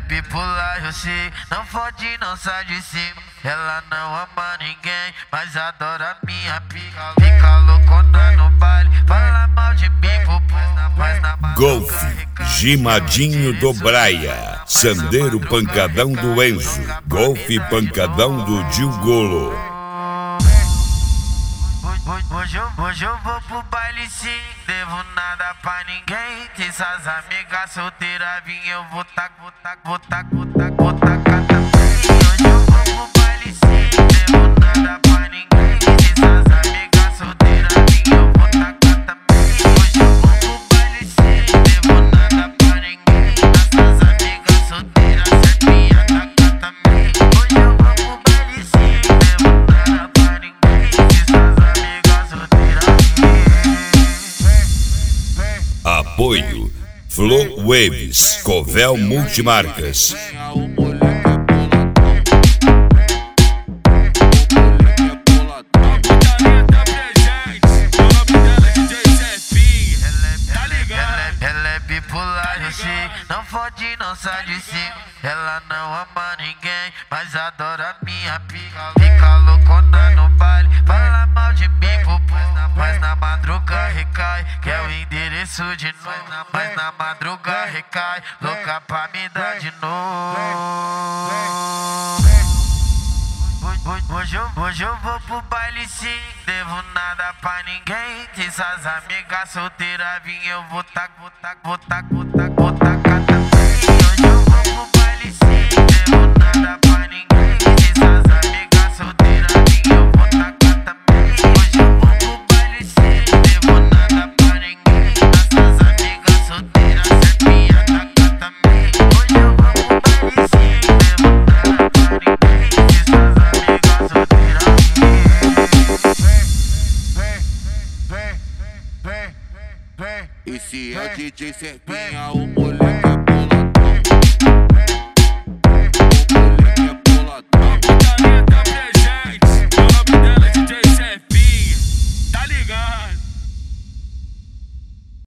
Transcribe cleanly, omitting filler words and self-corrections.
bipolar, eu sei, não fode, não sai de cima. Ela não ama ninguém, mas adora minha pica. Fica loucona no baile, fala mal de mim, mas na Golf, Gimadinho do Braia, Sandeiro Pancadão do Enzo, Golf Pancadão do Dilgolo. Hoje eu vou pro baile sim, devo nada pra ninguém. Que essas amigas solteiras vim, eu vou tacar também. Hoje eu vou pro baile sim, devo nada pra ninguém. Que essas amigas solteiras vim, eu vou tacar também. Hoje eu vou pro baile sim, devo nada pra ninguém. Essas amigas solteiras serpinha tacar também. Hoje eu vou pro baile sim, devo nada pra ninguém. Que essas amigas solteiras Apoio Flow Waves, Covel Multimarcas. Ela é bipolar, eu sei, não fode, não sai de cima. Ela não ama ninguém, mas adora minha pica. Fica loucona no baile, fala mal de mim, mas na madruga recai. Quer o endereço de novo, mas na madruga recai. Louca pra me dar de novo. Hoje eu vou pro baile sim, devo nada pra ninguém. Que essas amigas solteiras vim, eu vou tacar também. Hoje eu vou pro baile sim, devo nada pra ninguém. Que essas amigas solteiras vim, eu vou tacar também. Hoje eu vou pro baile sim, devo nada pra ninguém. Essas amigas solteiras serpinha tacar também. Hoje eu vou pro baile sim, devo nada pra ninguém. Que essas amigas solteiras Esse é DJ Serpinha, o